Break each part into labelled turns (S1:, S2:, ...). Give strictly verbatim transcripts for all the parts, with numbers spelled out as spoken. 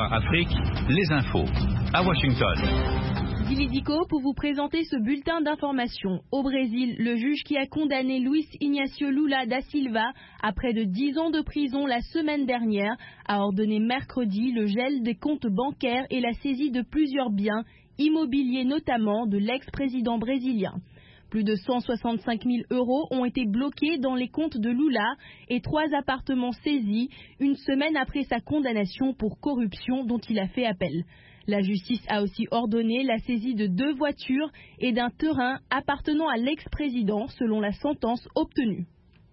S1: Afrique, les infos. À Washington.
S2: Dilidico pour vous présenter ce bulletin d'information. Au Brésil, le juge qui a condamné Luiz Inácio Lula da Silva à près de dix ans de prison la semaine dernière a ordonné mercredi le gel des comptes bancaires et la saisie de plusieurs biens immobiliers, notamment de l'ex-président brésilien. Plus de cent soixante-cinq mille euros ont été bloqués dans les comptes de Lula et trois appartements saisis une semaine après sa condamnation pour corruption dont il a fait appel. La justice a aussi ordonné la saisie de deux voitures et d'un terrain appartenant à l'ex-président selon la sentence obtenue.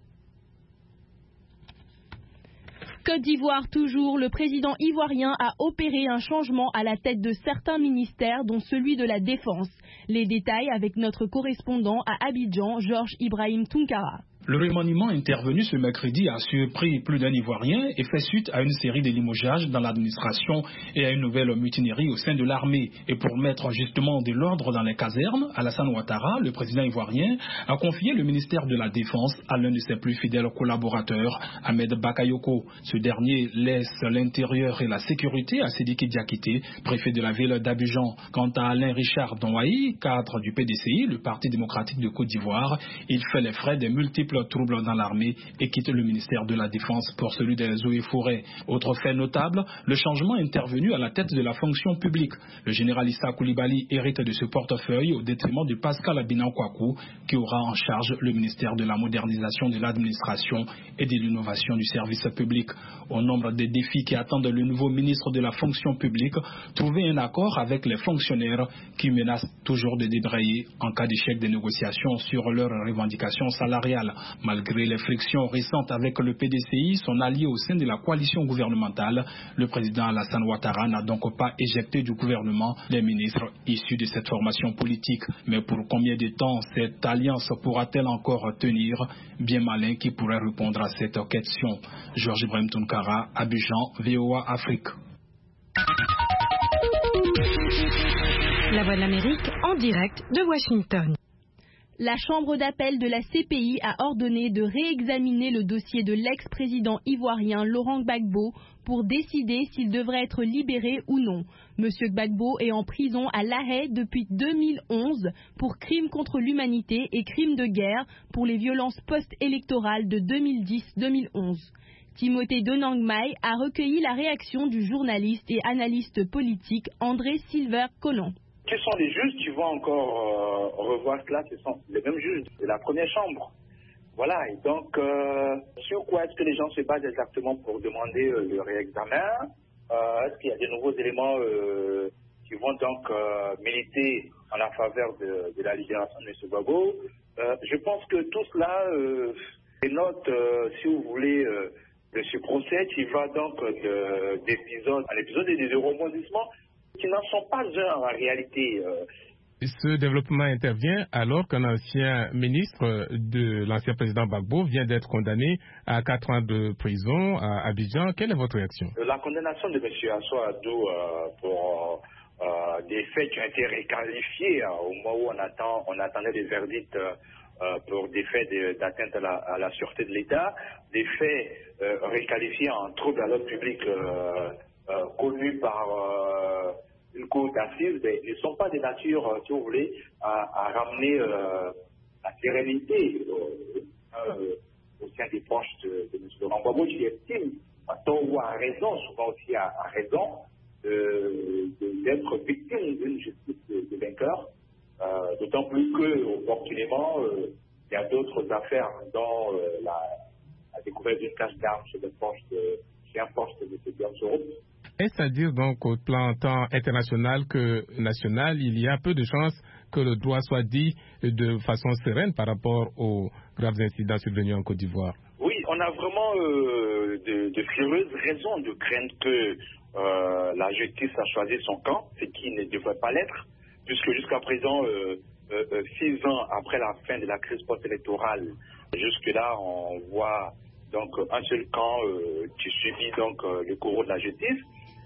S2: Côte d'Ivoire toujours, le président ivoirien a opéré un changement à la tête de certains ministères, dont celui de la Défense. Les détails avec notre correspondant à Abidjan, Georges Ibrahim Tunkara.
S3: Le remaniement intervenu ce mercredi a surpris plus d'un Ivoirien et fait suite à une série de limogeages dans l'administration et à une nouvelle mutinerie au sein de l'armée. Et pour mettre justement de l'ordre dans les casernes, Alassane Ouattara, le président ivoirien, a confié le ministère de la Défense à l'un de ses plus fidèles collaborateurs, Ahmed Bakayoko. Ce dernier laisse l'intérieur et la sécurité à Sidiki Diakité, préfet de la ville d'Abidjan. Quant à Alain Richard Donwaï, cadre du P D C I, le Parti démocratique de Côte d'Ivoire, il fait les frais des multiples troubles dans l'armée et quitte le ministère de la Défense pour celui des eaux et forêts. Autre fait notable, le changement intervenu à la tête de la fonction publique. Le général Issa Coulibaly hérite de ce portefeuille au détriment de Pascal Abinan Kwaku, qui aura en charge le ministère de la modernisation de l'administration et de l'innovation du service public. Au nombre des défis qui attendent le nouveau ministre de la fonction publique, trouver un accord avec les fonctionnaires qui menacent toujours de débrayer en cas d'échec des négociations sur leurs revendications salariales. Malgré les frictions récentes avec le P D C I, son allié au sein de la coalition gouvernementale, le président Alassane Ouattara n'a donc pas éjecté du gouvernement les ministres issus de cette formation politique. Mais pour combien de temps cette alliance pourra-t-elle encore tenir? Bien malin qui pourrait répondre à cette question. Georges Ibrahim Tunkara, Abidjan, V O A Afrique.
S4: La Voix de l'Amérique en direct de Washington.
S2: La Chambre d'appel de la C P I a ordonné de réexaminer le dossier de l'ex-président ivoirien Laurent Gbagbo pour décider s'il devrait être libéré ou non. Monsieur Gbagbo est en prison à La Haye depuis deux mille onze pour crimes contre l'humanité et crimes de guerre pour les violences post-électorales de deux mille dix deux mille onze. Timothée Donangmai a recueilli la réaction du journaliste et analyste politique André Silver-Conan.
S5: Ce sont les juges qui vont encore euh, revoir cela, ce sont les mêmes juges de la première chambre. Voilà, et donc, euh, sur quoi est-ce que les gens se basent exactement pour demander euh, le réexamen? euh, Est-ce qu'il y a de nouveaux éléments euh, qui vont donc euh, militer en la faveur de, de la libération de M. Gbagbo? euh, Je pense que tout cela euh, dénote, euh, si vous voulez, euh, de ce procès qui va donc d'épisode à l'épisode et des rebondissements qui n'en sont pas un en réalité. Euh.
S6: Ce développement intervient alors qu'un ancien ministre de l'ancien président Gbagbo vient d'être condamné à quatre ans de prison à Abidjan. Quelle est votre réaction?
S5: La condamnation de M. Assou Addo euh, pour euh, des faits qui ont été réqualifiés euh, au moment où on, attend, on attendait des verdicts euh, pour des faits d'atteinte à la, à la sûreté de l'État, des faits euh, réqualifiés en trouble à l'ordre public euh, euh, connus par... Euh, une cour d'assises, mais ils ne sont pas de nature, euh, si vous voulez, à, à ramener euh, la sérénité euh, euh, au sein des proches de, de M. Laurent Gbagbo, qui estime, à tort ou à raison, souvent aussi à, à raison, euh, d'être victime d'une justice de, de vainqueur, euh, d'autant plus que, opportunément, euh, il y a d'autres affaires dont euh, la, la découverte d'une cache d'armes chez un poste de M. Guillaume Soro.
S6: Est-ce à dire donc au plan tant international que national, il y a peu de chances que le droit soit dit de façon sereine par rapport aux graves incidents survenus en Côte d'Ivoire?
S5: Oui, on a vraiment euh, de, de sérieuses raisons de craindre que euh, la justice a choisi son camp, ce qui ne devrait pas l'être, puisque jusqu'à présent, euh, euh, six ans après la fin de la crise post-électorale, jusque-là, on voit donc un seul camp euh, qui subit donc euh, le courroux de la justice.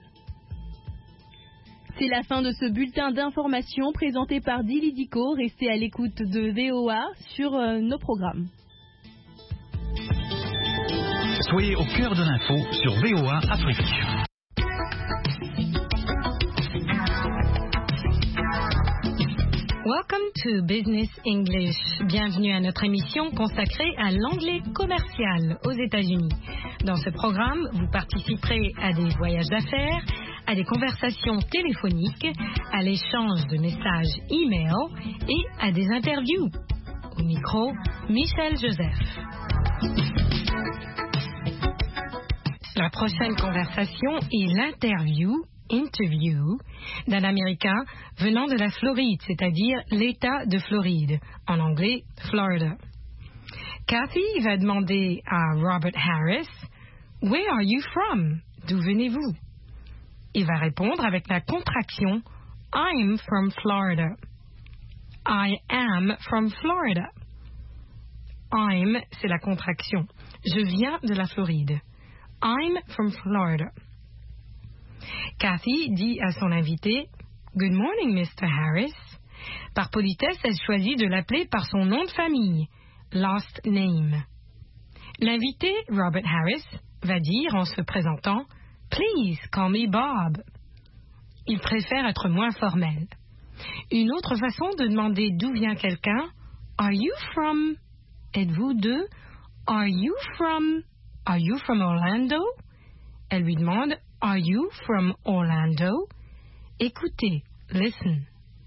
S2: C'est la fin de ce bulletin d'information présenté par Dilidico. Restez à l'écoute de V O A sur euh, nos programmes.
S1: Soyez au cœur de l'info sur V O A Afrique.
S4: Welcome to Business English. Bienvenue à notre émission consacrée à l'anglais commercial aux États-Unis. Dans ce programme, vous participerez à des voyages d'affaires, à des conversations téléphoniques, à l'échange de messages e-mail et à des interviews. Au micro, Michel Joseph. La prochaine conversation est l'interview, interview, d'un Américain venant de la Floride, c'est-à-dire l'État de Floride, en anglais Florida. Kathy va demander à Robert Harris, « Where are you from? » D'où venez-vous? Il va répondre avec la contraction « I'm from Florida ». I am from Florida. I'm, c'est la contraction. Je viens de la Floride. I'm from Florida. Kathy dit à son invité « Good morning, mister Harris ». Par politesse, elle choisit de l'appeler par son nom de famille, last name. L'invité, Robert Harris, va dire en se présentant « Please call me Bob ». Il préfère être moins formel. Une autre façon de demander d'où vient quelqu'un, « Are you from » Êtes-vous de « Are you from » Are you from Orlando? Elle lui demande Are you from Orlando? Écoutez, listen.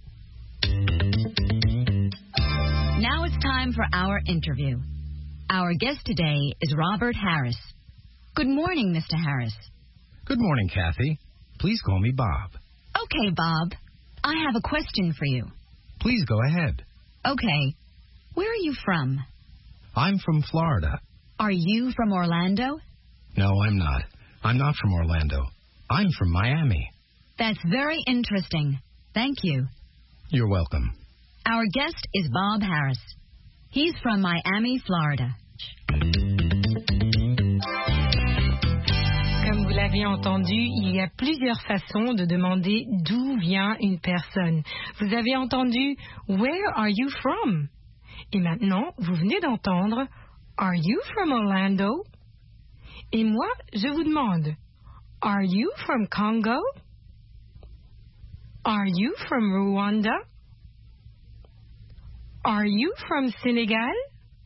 S7: Now it's time for our interview. Our guest today is Robert Harris. Good morning, Mister Harris.
S8: Good morning, Kathy. Please call me Bob.
S7: Okay, Bob. I have a question for you.
S8: Please go ahead.
S7: Okay. Where are you from?
S8: I'm from Florida.
S7: Are you from Orlando?
S8: No, I'm not. I'm not from Orlando. I'm from Miami.
S7: That's very interesting. Thank you.
S8: You're welcome.
S7: Our guest is Bob Harris. He's from Miami, Florida.
S4: Comme vous l'avez entendu, il y a plusieurs façons de demander d'où vient une personne. Vous avez entendu « Where are you from ?» Et maintenant, vous venez d'entendre « Are you from Orlando ?» Et moi, je vous demande « Are you from Congo? Are you from Rwanda? Are you from Sénégal?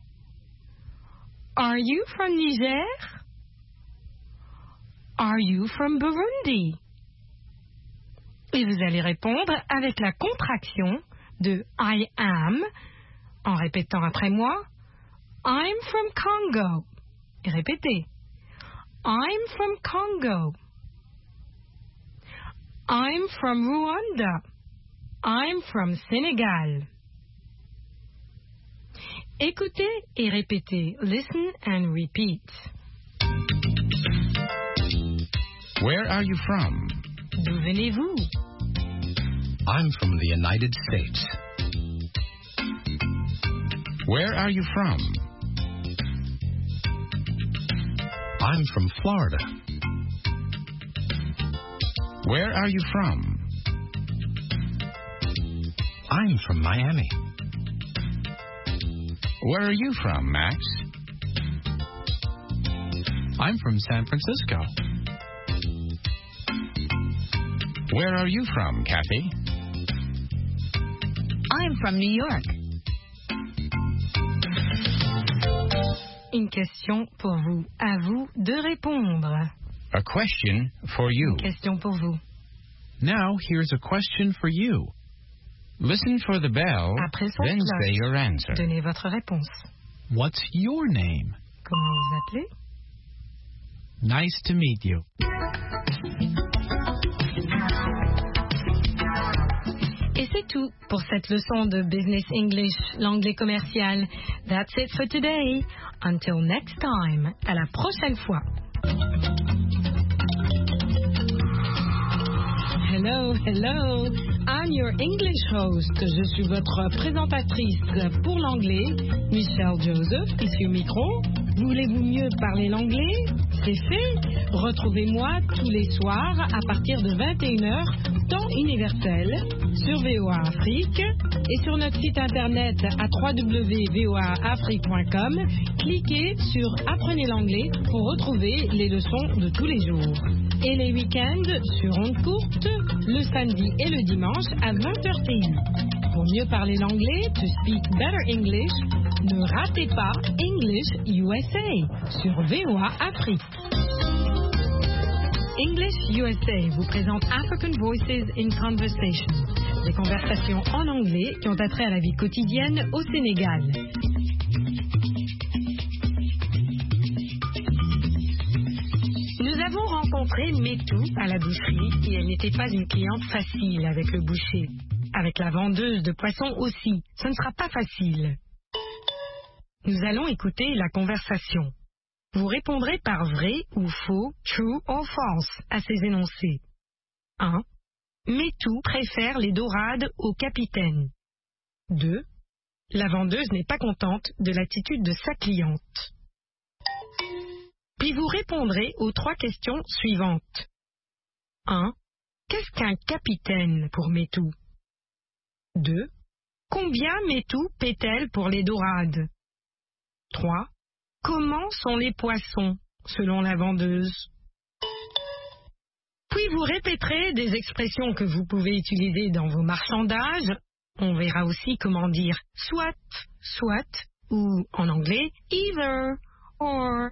S4: Are you from Niger? Are you from Burundi? » Et vous allez répondre avec la contraction de I am, en répétant après moi I'm from Congo. Et répétez. I'm from Congo. I'm from Rwanda. I'm from Sénégal. Écoutez et répétez. Listen and repeat.
S8: Where are you from?
S4: D'où venez-vous?
S8: I'm from the United States. Where are you from? I'm from Florida. Where are you from? I'm from Miami. Where are you from, Max? I'm from San Francisco. Where are you from, Kathy?
S7: I'm from New York.
S4: Une question pour vous. À vous de répondre.
S8: A question for you.
S4: Une question pour vous.
S8: Now here's a question for you. Listen for the bell,
S4: Après son
S8: then
S4: cloche,
S8: say your answer.
S4: donnez votre réponse.
S8: What's your name?
S4: Comment vous appelez?
S8: Nice to meet you.
S4: Et c'est tout pour cette leçon de Business English, l'anglais commercial. That's it for today. Until next time. À la prochaine fois. Hello, hello. I'm your English host. Je suis votre présentatrice pour l'anglais, Michel Joseph, ici au micro. Voulez-vous mieux parler l'anglais? C'est fait. Retrouvez-moi tous les soirs à partir de vingt et une heures, temps universel, sur V O A Afrique et sur notre site internet à w w w point v o a afrique point com. Cliquez sur Apprenez l'anglais pour retrouver les leçons de tous les jours. Et les week-ends sur ondes courtes, le samedi et le dimanche à vingt heures P M. Pour mieux parler l'anglais, to speak better English, ne ratez pas English U S A sur V O A Afrique. English U S A vous présente African Voices in Conversation, des conversations en anglais qui ont attrait à la vie quotidienne au Sénégal. Nous avons rencontré Métou à la boucherie et elle n'était pas une cliente facile avec le boucher. Avec la vendeuse de poissons aussi, ce ne sera pas facile. Nous allons écouter la conversation. Vous répondrez par vrai ou faux, true or false, à ces énoncés. un. Métou préfère les dorades au capitaine. deux. La vendeuse n'est pas contente de l'attitude de sa cliente. Puis vous répondrez aux trois questions suivantes. un. Qu'est-ce qu'un capitaine pour Métou? deux. Combien Métou paie-t-elle pour les dorades? trois. Comment sont les poissons, selon la vendeuse? Puis vous répéterez des expressions que vous pouvez utiliser dans vos marchandages. On verra aussi comment dire soit, soit, ou en anglais either, or.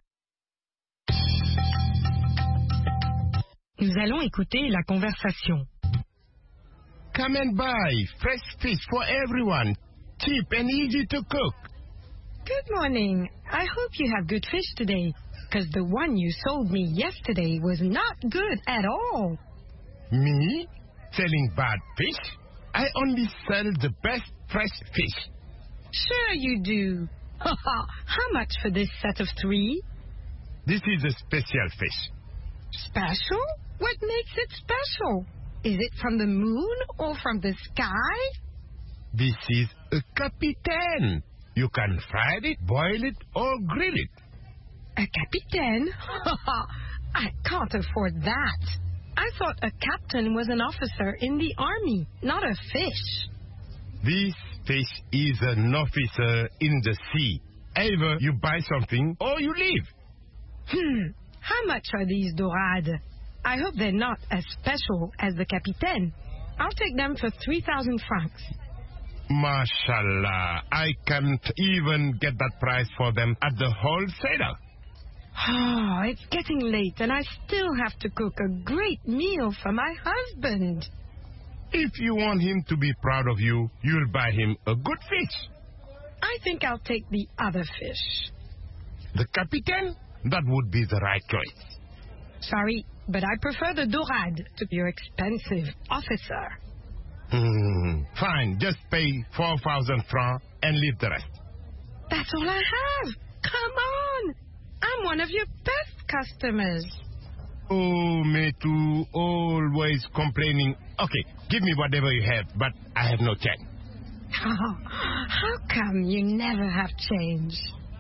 S4: Nous allons écouter la conversation.
S9: Come and buy fresh fish for everyone, cheap and easy to cook.
S4: Good morning. I hope you have good fish today, because the one you sold me yesterday was not good at all.
S9: Me? Selling bad fish? I only sell the best fresh fish.
S4: Sure you do. How much for this set of three?
S9: This is a special fish.
S4: Special? What makes it special? Is it from the moon or from the sky?
S9: This is a capitaine. You can fry it, boil it, or grill it.
S4: A capitaine? I can't afford that. I thought a captain was an officer in the army, not a fish.
S9: This fish is an officer in the sea. Either you buy something or you leave.
S4: Hmm. How much are these dorades? I hope they're not as special as the capitaine. I'll take them for three thousand francs.
S9: Mashallah, I can't even get that price for them at the wholesaler.
S4: Oh, it's getting late and I still have to cook a great meal for my husband.
S9: If you want him to be proud of you, you'll buy him a good fish.
S4: I think I'll take the other fish.
S9: The capitaine? That would be the right choice.
S4: Sorry, but I prefer the dorade to your expensive officer.
S9: Hmm, fine, just pay four thousand francs and leave the rest.
S4: That's all I have. Come on. I'm one of your best customers.
S9: Oh, Métou, always complaining. Okay, give me whatever you have, but I have no change.
S4: Oh, how come you never have change?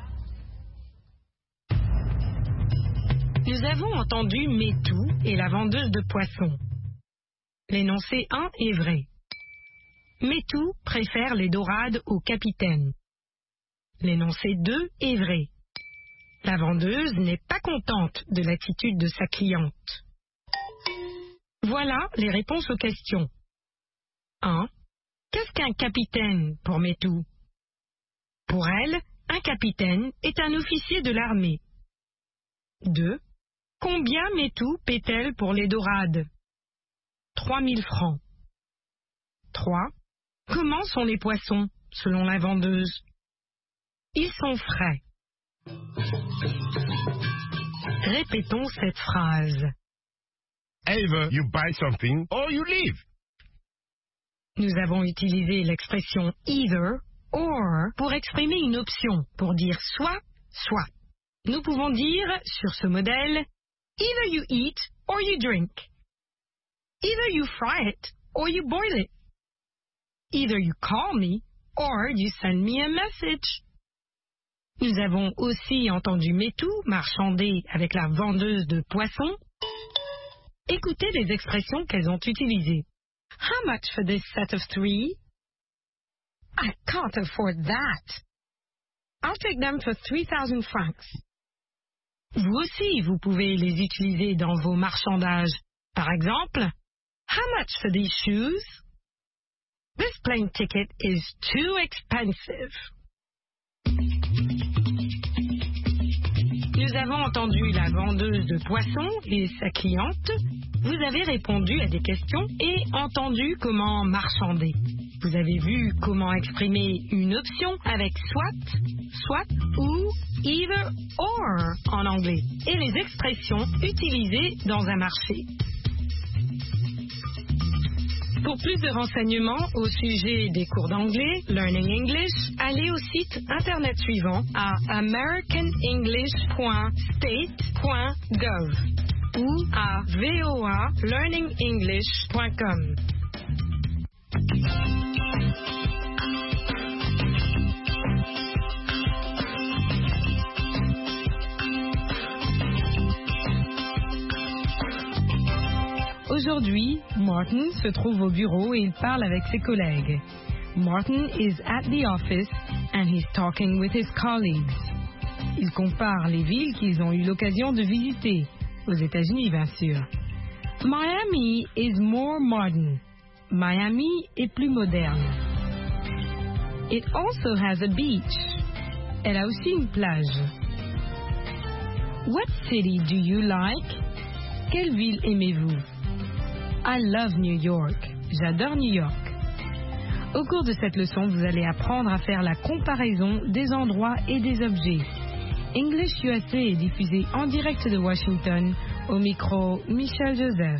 S4: Nous avons entendu Métou et la vendeuse de poissons. L'énoncé un est vrai. Métou préfère les dorades au capitaine. L'énoncé deux est vrai. La vendeuse n'est pas contente de l'attitude de sa cliente. Voilà les réponses aux questions. un. Qu'est-ce qu'un capitaine pour Métou? Pour elle, un capitaine est un officier de l'armée. deux. Combien Métou paie-t-elle pour les dorades? trois mille francs. trois. Comment sont les poissons, selon la vendeuse? Ils sont frais. Répétons cette phrase.
S9: Either you buy something or you leave.
S4: Nous avons utilisé l'expression either, or pour exprimer une option, pour dire soit, soit. Nous pouvons dire, sur ce modèle, either you eat or you drink. Either you fry it or you boil it. Either you call me or you send me a message. Nous avons aussi entendu Métou marchander avec la vendeuse de poissons. Écoutez les expressions qu'elles ont utilisées. How much for this set of three? I can't afford that. I'll take them for three thousand francs. Vous aussi, vous pouvez les utiliser dans vos marchandages. Par exemple, how much for these shoes? This plane ticket is too expensive. Nous avons entendu la vendeuse de poissons et sa cliente. Vous avez répondu à des questions et entendu comment marchander. Vous avez vu comment exprimer une option avec soit, soit ou either or en anglais et les expressions utilisées dans un marché. Pour plus de renseignements au sujet des cours d'anglais, Learning English, allez au site internet suivant à american english point state point gov ou à voa learning english point com. Aujourd'hui, Martin se trouve au bureau et il parle avec ses collègues. Martin is at the office and he's talking with his colleagues. Il compare les villes qu'ils ont eu l'occasion de visiter, aux États-Unis bien sûr. Miami is more modern. Miami est plus moderne. It also has a beach. Elle a aussi une plage. What city do you like? Quelle ville aimez-vous? I love New York. J'adore New York. Au cours de cette leçon, vous allez apprendre à faire la comparaison des endroits et des objets. English U S A est diffusé en direct de Washington, au micro Michel Joseph.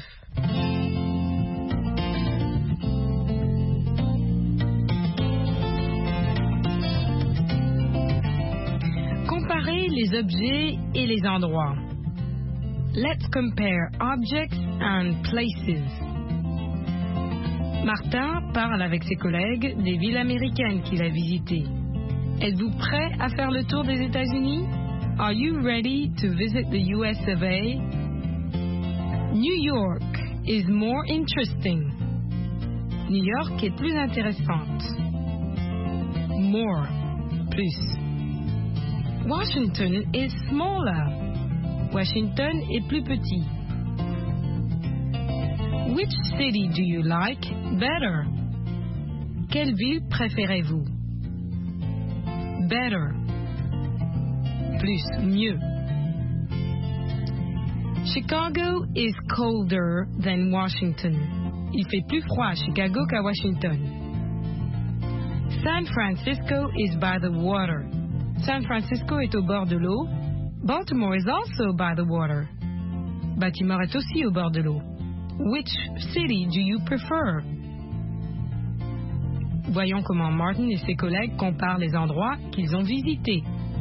S4: Comparez les objets et les endroits. Let's compare objects and places. Martin parle avec ses collègues des villes américaines qu'il a visitées. Êtes-vous prêt à faire le tour des États-Unis? Are you ready to visit the U S of A? New York is more interesting. New York est plus intéressante. More, plus. Washington is smaller. Washington est plus petit. Which city do you like better? Quelle ville préférez-vous? Better. Plus, mieux. Chicago is colder than Washington. Il fait plus froid à Chicago qu'à Washington. San Francisco is by the water. San Francisco est au bord de l'eau. Baltimore is also by the water. Baltimore est aussi au bord de l'eau. Which city do you prefer? Voyons comment Martin et ses collègues comparent les endroits qu'ils ont visités.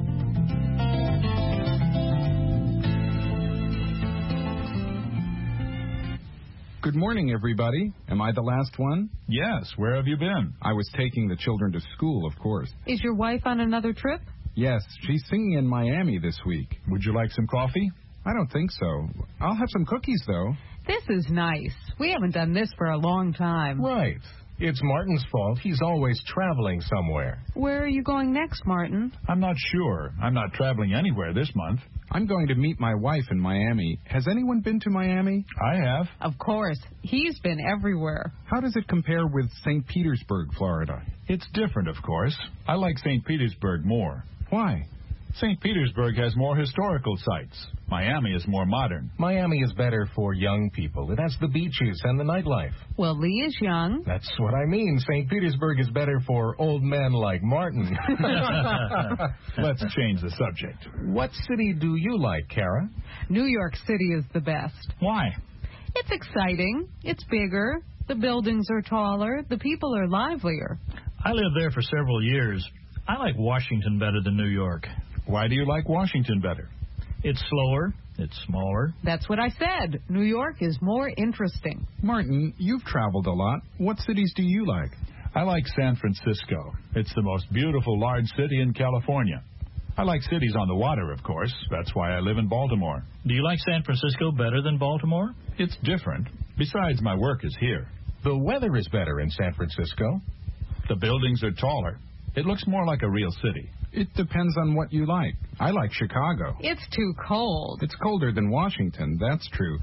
S10: Good morning, everybody. Am I the last one?
S1: Yes. Where have you been?
S10: I was taking the children to school, of course.
S11: Is your wife on another trip?
S10: Yes, she's singing in Miami this week.
S1: Would you like some coffee?
S10: I don't think so. I'll have some cookies, though.
S11: This is nice. We haven't done this for a long time.
S12: Right. It's Martin's fault. He's always traveling somewhere.
S11: Where are you going next, Martin?
S1: I'm not sure. I'm not traveling anywhere this month.
S10: I'm going to meet my wife in Miami. Has anyone been to Miami?
S1: I have.
S11: Of course. He's been everywhere.
S10: How does it compare with Saint Petersburg, Florida?
S1: It's different, of course. I like Saint Petersburg more.
S10: Why?
S1: Saint Petersburg has more historical sites. Miami is more modern.
S12: Miami is better for young people. It has the beaches and the nightlife.
S11: Well, Lee is young.
S12: That's what I mean. Saint Petersburg is better for old men like Martin.
S1: Let's change the subject.
S12: What city do you like, Kara?
S11: New York City is the best.
S1: Why?
S11: It's exciting. It's bigger. The buildings are taller. The people are livelier.
S13: I lived there for several years. I like Washington better than New York.
S1: Why do you like Washington better?
S13: It's slower. It's smaller.
S11: That's what I said. New York is more interesting.
S10: Martin, you've traveled a lot. What cities do you like?
S1: I like San Francisco. It's the most beautiful large city in California. I like cities on the water, of course. That's why I live in Baltimore.
S13: Do you like San Francisco better than Baltimore?
S1: It's different. Besides, my work is here.
S12: The weather is better in San Francisco.
S1: The buildings are taller. It looks more like a real city.
S10: It depends on what you like. I like Chicago.
S11: It's too cold.
S10: It's colder than Washington, that's true.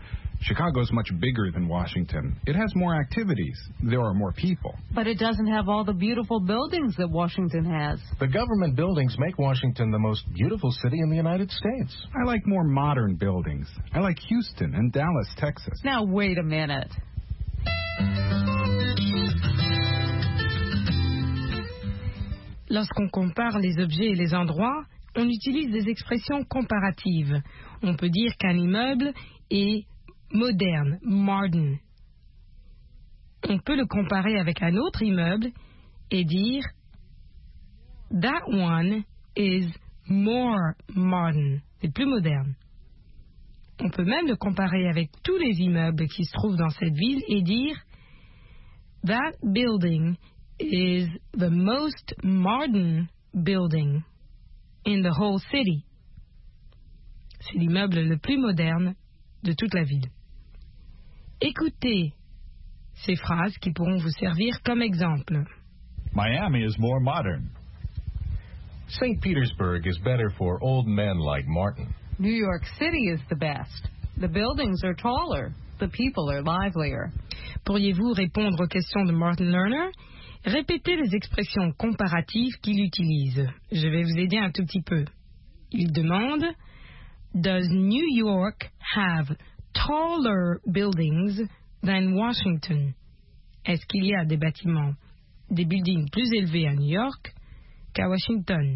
S10: Chicago's much bigger than Washington. It has more activities. There are more people.
S11: But it doesn't have all the beautiful buildings that Washington has.
S12: The government buildings make Washington the most beautiful city in the United States.
S10: I like more modern buildings. I like Houston and Dallas, Texas.
S11: Now, wait a minute.
S4: Lorsqu'on compare les objets et les endroits, on utilise des expressions comparatives. On peut dire qu'un immeuble est moderne, modern. On peut le comparer avec un autre immeuble et dire that one is more modern. C'est plus moderne. On peut même le comparer avec tous les immeubles qui se trouvent dans cette ville et dire that building is the most modern building in the whole city. C'est l'immeuble le plus moderne de toute la ville. Écoutez ces phrases qui pourront vous servir comme exemple.
S1: Miami is more modern.
S12: Saint Petersburg is better for old men like Martin.
S11: New York City is the best. The buildings are taller. The people are livelier.
S4: Pourriez-vous répondre aux questions de Martin Lerner? Répétez les expressions comparatives qu'il utilise. Je vais vous aider un tout petit peu. Il demande Does New York have taller buildings than Washington? Est-ce qu'il y a des bâtiments, des buildings plus élevés à New York qu'à Washington?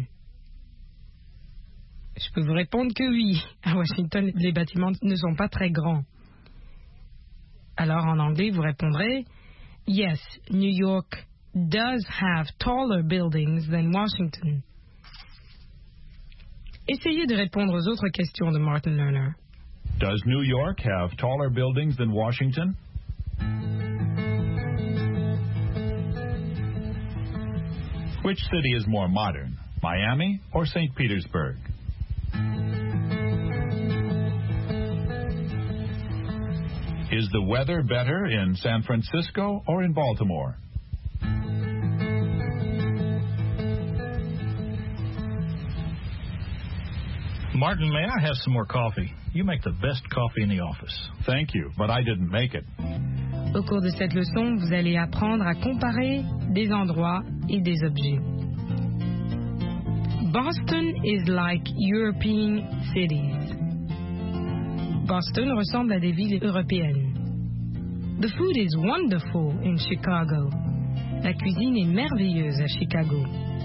S4: Je peux vous répondre que oui. À Washington, les bâtiments ne sont pas très grands. Alors en anglais, vous répondrez Yes, New York does have taller buildings than Washington. Essayez de répondre aux autres questions de Martin Lerner.
S1: Does New York have taller buildings than Washington? Which city is more modern, Miami or Saint Petersburg? Is the weather better in San Francisco or in Baltimore?
S13: Martin, may I have some more coffee? You make the best coffee in the office.
S1: Thank you, but I didn't make it.
S4: Au cours de cette leçon, vous allez apprendre à comparer des endroits et des objets. Boston is like European cities. Boston ressemble à des villes européennes. The food is wonderful in Chicago. La cuisine est merveilleuse à Chicago.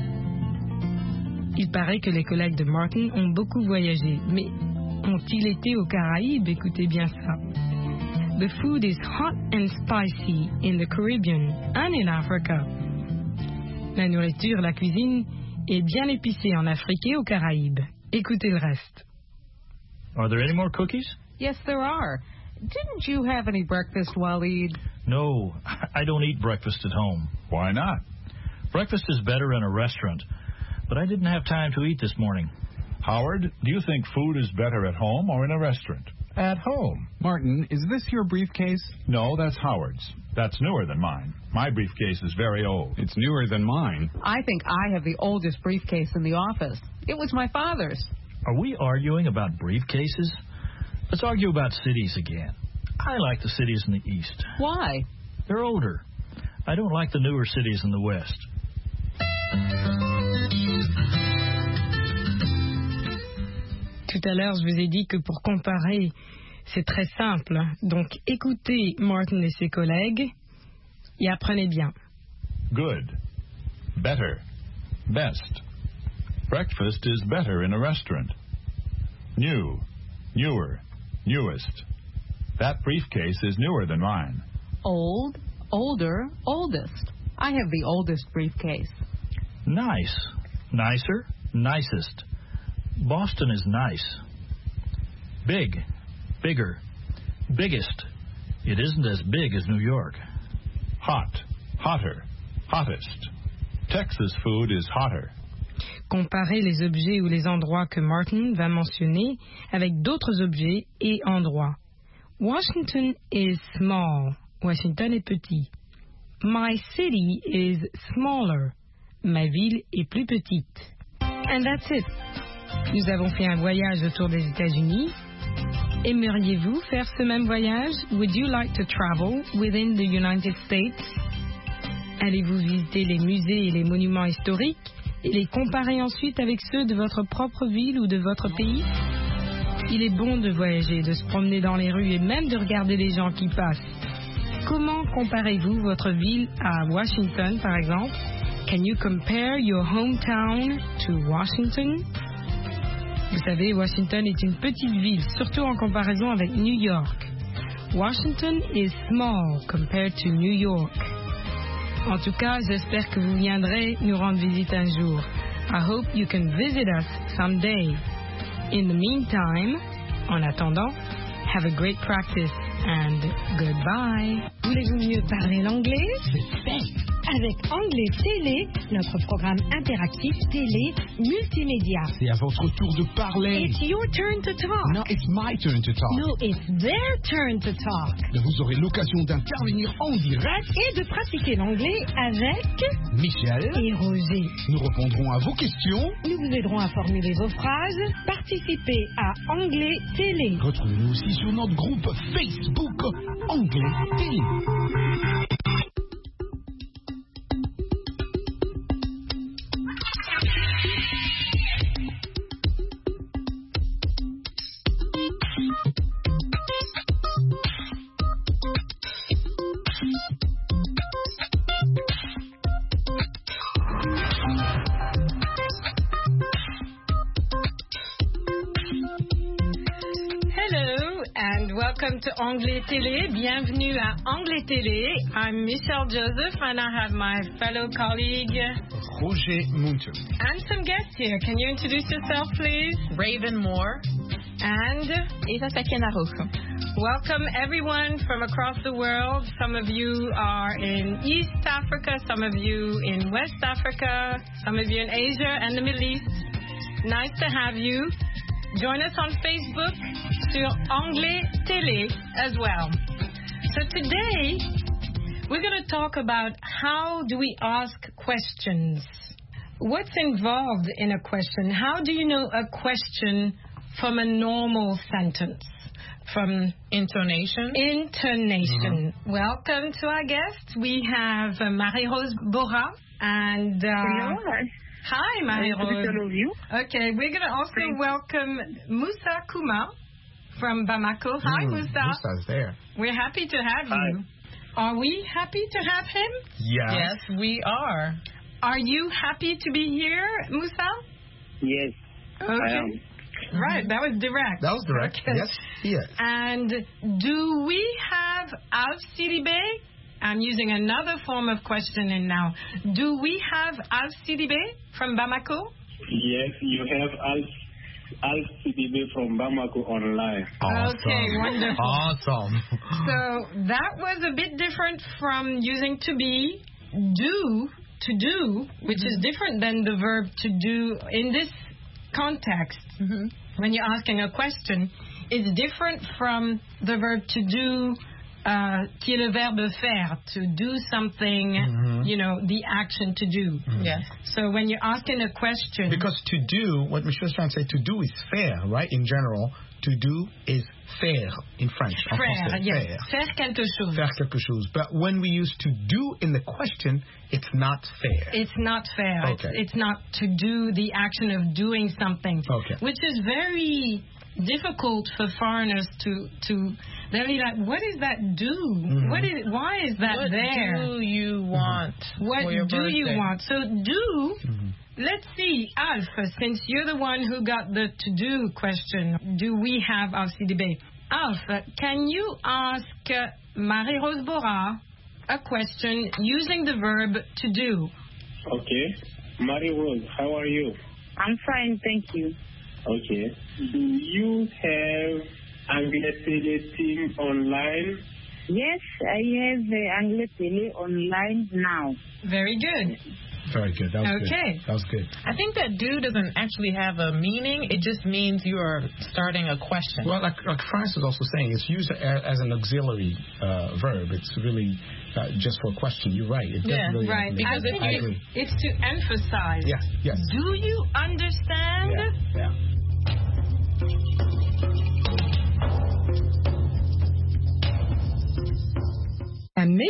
S4: Il paraît que les collègues de Martin ont beaucoup voyagé, mais ont-ils été aux Caraïbes? Écoutez bien ça. The food is hot and spicy in the Caribbean and in Africa. La nourriture, la cuisine, est bien épicée en Afrique et aux Caraïbes. Écoutez le reste.
S13: Are there any more cookies?
S11: Yes, there are. Didn't you have any breakfast, Waleed?
S13: No, I don't eat breakfast at home.
S1: Why not?
S13: Breakfast is better in a restaurant, but I didn't have time to eat this morning.
S1: Howard, do you think food is better at home or in a restaurant?
S12: At home.
S10: Martin, is this your briefcase?
S1: No, that's Howard's. That's newer than mine. My briefcase is very old.
S10: It's newer than mine.
S11: I think I have the oldest briefcase in the office. It was my father's.
S13: Are we arguing about briefcases? Let's argue about cities again. I like the cities in the East.
S11: Why?
S13: They're older. I don't like the newer cities in the West.
S4: Tout à l'heure, je vous ai dit que pour comparer, c'est très simple. Donc, écoutez Martin et ses collègues et apprenez bien.
S1: Good. Better. Best. Breakfast is better in a restaurant. New. Newer. Newest. That briefcase is newer than mine.
S11: Old. Older. Oldest. I have the oldest briefcase.
S13: Nice. Nicer. Nicest. Boston is nice. Big. Bigger. Biggest. It isn't as big as New York.
S1: Hot. Hotter. Hottest. Texas food is hotter.
S4: Comparez les objets ou les endroits que Martin va mentionner avec d'autres objets et endroits. Washington is small. Washington est petit. My city is smaller. Ma ville est plus petite. And that's it. Nous avons fait un voyage autour des États-Unis. Aimeriez-vous faire ce même voyage? Would you like to travel within the United States? Allez-vous visiter les musées et les monuments historiques et les comparer ensuite avec ceux de votre propre ville ou de votre pays? Il est bon de voyager, de se promener dans les rues et même de regarder les gens qui passent. Comment comparez-vous votre ville à Washington, par exemple? Can you compare your hometown to Washington? Vous savez, Washington est une petite ville, surtout en comparaison avec New York. Washington is small compared to New York. En tout cas, j'espère que vous viendrez nous rendre visite un jour. I hope you can visit us someday. In the meantime, en attendant, have a great practice and goodbye.
S14: Voulez-vous mieux parler l'anglais? Je sais. Avec Anglais Télé, notre programme interactif télé multimédia.
S15: C'est à votre tour de parler.
S14: It's your turn to talk.
S15: No, it's my turn to talk.
S14: No, it's their turn to talk.
S15: Vous aurez l'occasion d'intervenir en direct
S14: et de pratiquer l'anglais avec
S15: Michel
S14: et Roger.
S15: Nous répondrons à vos questions.
S14: Nous vous aiderons à formuler vos phrases. Participez à Anglais Télé.
S15: Retrouvez-nous aussi sur notre groupe Facebook Anglais Télé.
S4: Welcome to Anglais Télé. Bienvenue à Anglais Télé. I'm Michelle Joseph and I have my fellow colleague
S15: Roger Munter.
S4: And some guests here. Can you introduce yourself, please?
S16: Raven Moore.
S4: And
S16: Eva Sakenaro.
S4: Welcome everyone from across the world. Some of you are in East Africa, some of you in West Africa, some of you in Asia and the Middle East. Nice to have you. Join us on Facebook sur Anglais Télé as well. So today, we're going to talk about how do we ask questions. What's involved in a question? How do you know a question from a normal sentence? From
S16: intonation?
S4: Intonation.
S16: Mm-hmm.
S4: Welcome to our guests. We have uh, Marie-Rose Bora and... Uh,
S17: Hello.
S4: Hi, Marie-Rose. Okay, we're going to also
S17: Thanks.
S4: welcome Moussa Kouma from Bamako. Hi,
S15: Mm,
S4: Moussa.
S15: Moussa's there.
S4: We're happy to have
S17: Hi.
S4: you. Are we happy to have him?
S15: Yeah.
S16: Yes, we are.
S4: Are you happy to be here, Moussa?
S17: Yes.
S4: Okay.
S17: I am.
S4: Right, that was direct.
S15: That was direct.
S4: Okay.
S15: Yes, yes.
S4: And do we have Alf Sidibe? I'm using another form of questioning now. Do we have Alf Sidibe from Bamako?
S17: Yes, you have Alf, Alf C D B from Bamako online.
S15: Awesome.
S4: Okay, wonderful.
S15: Awesome.
S4: So that was a bit different from using to be, do, to do, which mm-hmm. is different than the verb to do in this context. Mm-hmm. When you're asking a question, it's different from the verb to do, uh, qui est le verbe faire, to do something, mm-hmm. you know, the action to do.
S16: Mm-hmm. Yes.
S4: So when you're asking a question...
S15: Because to do, what Michelle's trying to say, to do is faire, right? In general, to do is faire in French. En
S4: Faire,
S15: français,
S4: yes.
S15: faire.
S4: Faire quelque chose.
S15: Faire quelque chose. But when we use to do in the question, it's not fair.
S4: It's not fair.
S15: Okay.
S4: It's, it's not to do the action of doing something.
S15: Okay.
S4: Which is very difficult for foreigners to to they'll be like, what is that do?
S15: Mm-hmm.
S4: What is why is that
S16: what
S4: there?
S16: do you want?
S4: Mm-hmm. What
S16: for your
S4: do you
S16: birthday?
S4: want? So do
S15: Mm-hmm.
S4: let's see, Alf, since you're the one who got the to do question, do we have Alf C D B? Alf, can you ask uh, Marie-Rose Bora a question using the verb to do?
S17: Okay. Marie-Rose, how are you?
S18: I'm fine, thank you.
S17: Okay. Do you have Anglais Télé team online?
S18: Yes, I have uh, Anglais Télé online now.
S4: Very good.
S15: Very good. That was
S4: Okay.
S15: good. That was good.
S16: I think that do doesn't actually have a meaning. It just means you are starting a question.
S15: Well, like, like France was also saying, it's used a, as an auxiliary uh, verb. It's really uh, just for a question. You're right. It
S4: Yeah,
S15: doesn't really
S4: right.
S15: have a meaning.
S4: Because
S15: I
S4: it,
S15: agree.
S4: it's to emphasize.
S15: Yes, yes.
S4: Do you understand?
S15: Yeah, yeah.